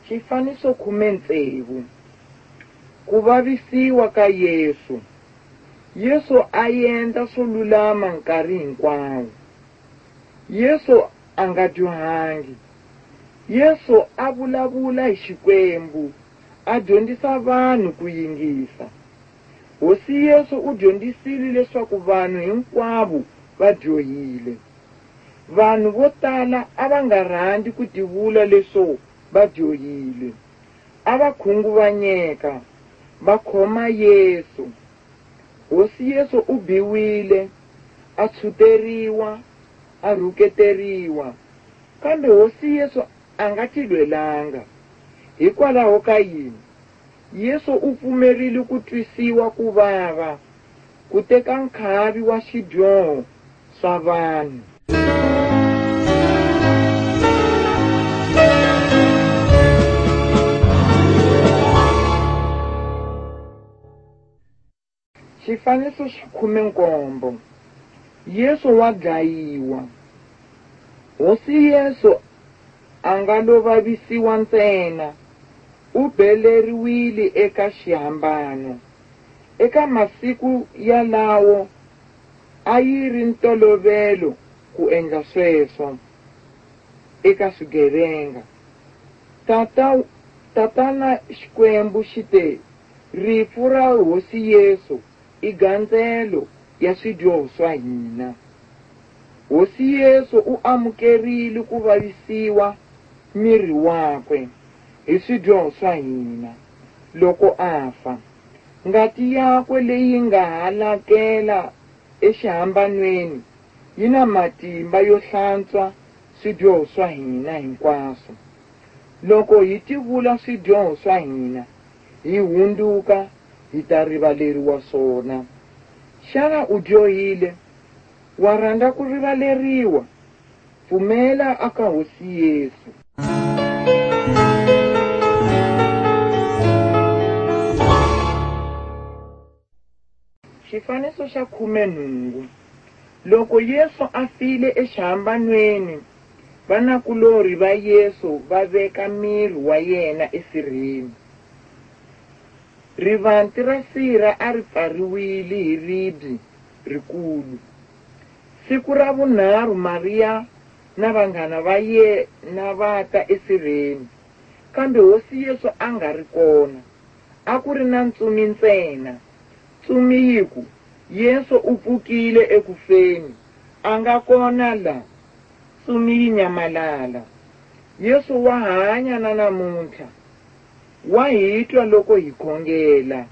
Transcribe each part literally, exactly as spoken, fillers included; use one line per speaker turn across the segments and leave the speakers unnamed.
Xifaniso khume ntsevu. Ku vavisiwa ka Yesu. Yesu a endla swo lulama nkarhi hinkwawo. Yesu a nga dyohangi. Yesu a vulavula hi Xikwembu, a dyondzisa vanhu ku yingisa. Hosi Yesu u dyondzisile leswaku vanhu hinkwavo va dyohile. Vanhu vo tala a va nga rhandzi ku tivula leswo va dyohile. A va khunguvanyeka, va khoma Yesu. Hosi Yesu u biwile, a tshuteriwa, a rhuketeriwa. Kambe hosi Yesu a nga tilwelanga. Hikwalaho ka yini? Yesu u pfumerile ku twisiwa ku vava, ku teka nkhavi wa swidyoho swa vanhu. Xifaniso xa khume nkombo. Yesu wa dlayiwa. Hosi Yesu a nga lo vavisiwa ntsena, u beleriwile eka xihambano. Eka masiku yalawo a yi ri ntolovelo ku endla sweswo eka swigevenga. Tata tatana Xikwembu xi te rifu ra hosi Yesu i gandzelo ya swidyoho swa hina. Hosi Yesu u amukerile ku vavisiwa miri wakwe hi swidyoho swa hina. Loko a fa, ngati yakwe leyi nga halakela exihambanweni yi na matimba yo hlantswa swidyoho swa hina hinkwaswo. Loko hi tivula swidyoho swa hina, hi hunduka hi ta rivaleriwa swona. Xana u dyohile? Wa rhandza ku rivaleriwa? Pfumela aka hosi Yesu. Xifaniso xa khume nhungu. Loko Yesu a file exihambanweni, vanakulori va Yesu va veka miri wa yena esirheni. Rivanti ra sirha a ri pfariwile hi ribye rikulu. Siku ra vunharhu Mariya na vanghana va yena va ta esirheni, kambe hosi Yesu a nga ri kona. A ku ri na ntsumi ntsena. Ntsumi yi ku, Yesu u pfukile ekufeni, a nga kona la. Ntsumi yi nyamalala. Yesu wa hanya na namuntlha. Wa hi twa loko hi khongela.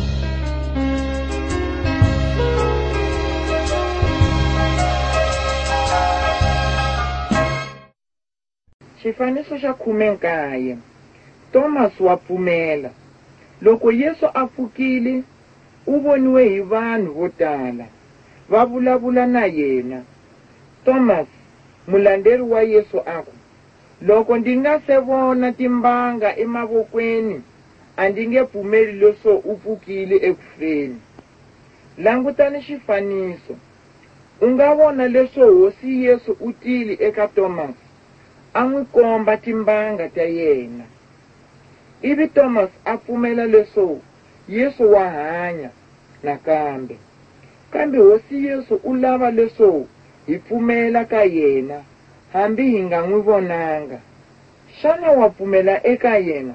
Xifaniso xa khume nkaye. Thomas wa pfumela. Loko Yesu a pfukile, u voniwe hi vanhu vo tala, va vulavula na yena. Thomas, mulanderi wa Yesu, a ku, loko ndi nga se vona timbanga emavokweni, a ndi nge pfumeli leswo u pfukile ekufeni. Langutani xifaniso. U nga vona leswo hosi Yesu u tile eka Thomas, a n'wi komba timbanga ta yena. Ivi Thomas a pfumela leswo Yesu wa hanya nakambe. Kambe hosi Yesu u lava leswo hi pfumela ka yena, hambi hi nga n'wi vonanga. Xana wa pfumela eka yena?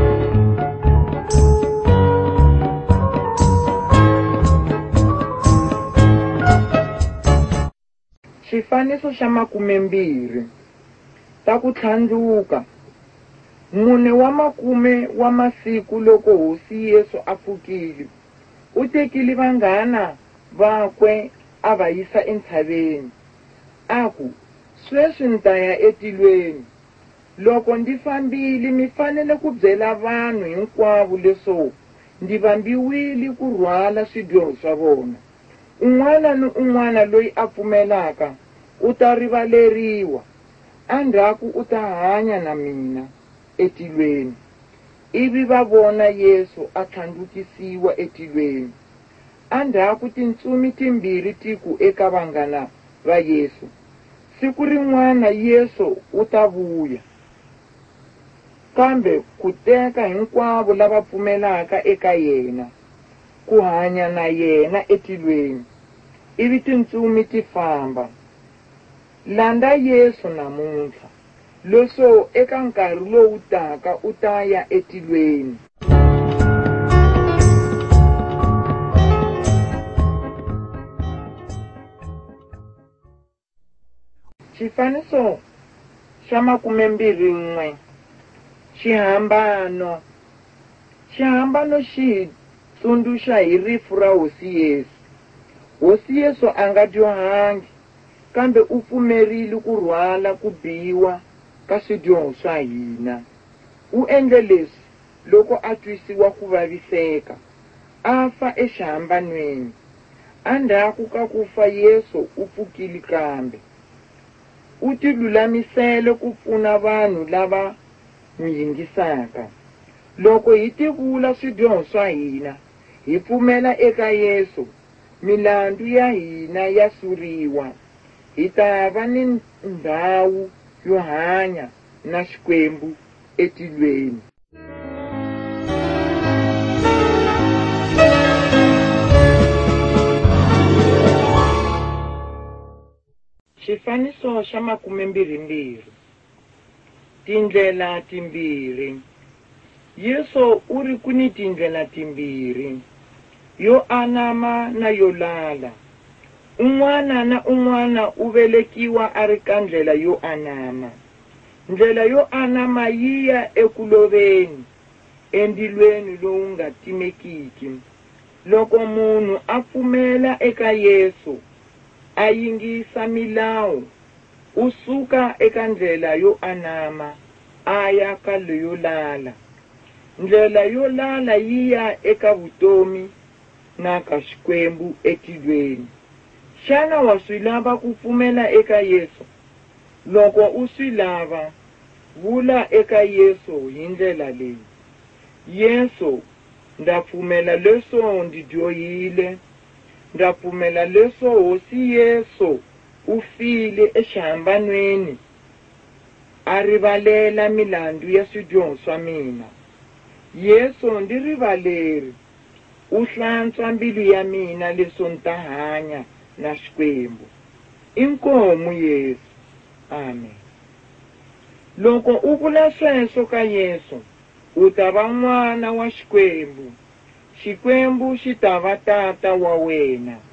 Xifaniso xa makume mbirhi. Ta ku tlhandluka. Mune wa makume wa masiku loko hosi Yesu a pfukile, u tekile vanghana vakwe a va yisa entshaveni. A ku, sweswi ni ta ya etilweni. Loko ndi fambile mi fanele ku byela vanhu hinkwavo leswo ndi vambiwile ku rhwala swidyoho swa vona. Un'wana ni un'wana loyi a pfumelaka u ta rivaleriwa. Andraku u ta hanya na mina etilweni. Ivi va vona Yesu a tlhandlukisiwa etilweni. Andraku tintsumi timbirhi tiku eka vanghana va Yesu, siku rin'wana Yesu u ta vuya. kambe ku teka hinkwavo lava pfumelaka eka yena, ku hanya na yena etilweni, ivi tintsumi ti famba. Landa Yesu namuntlha, leswo eka nkarhi lowu taka u ta ya etilweni. Xifaniso xa makumembirhi n'we, xihambano. Xihambano xi tsundzuxa hi rifu ra Hosi Yesu. Hosi Yesu a nga dyohangi, kambe u pfumerile ku rhwala ku biwa ka swidyoho swa hina. U endle leswi loko a twisiwa ku vaviseka, a fa exihambanweni. Endzhaku ka ku fa Yesu u pfukile kambe. U tilulamisele ku pfuna vanhu lava n'wi yingisaka. Loko hi tivula swidyoho swa hina, hi pfumela eka Yesu, milandzu ya hina ya suriwa. Hi ta va ni ndhawu yo hanya na Xikwembu etilweni. Xifaniso xa makumembirhi mbirhi, tindlela timbirhi. Yesu u ri ku ni tindlela timbirhi, yo anama na yo lala. Un'wana na un'wana u velekiwa a ri ka ndlela yo anama. Ndlela yo anama yi ya eku loveni, endilweni lowu nga timekiki. Loko munhu a pfumela eka Yesu, a yingisa milawu, u suka eka ndlela yo anama a ya ka leyo lala. Ndlela yo lala yi ya eka vutomi na ka Xikwembu etilweni. Xana wa swi lava ku pfumela eka Yesu? Loko u swi lava, vula eka Yesu hi ndlela leyi: Yesu, ndza pfumela leswo ndzi dyohile. Ndza pfumela leswo Hosi Yesu u file exihambanweni, a rivalela milandzu ya swidyoho swa mina. Yesu ndzi rivaleri, u hlantswa mbilu ya mina leswo nta hanya na Xikwembu. Inkomu Yesu. Amen. Loko u vula sweswo ka Yesu, u ta va n'wana wa Xikwembu. Xikwembu xi ta va tata wa wena.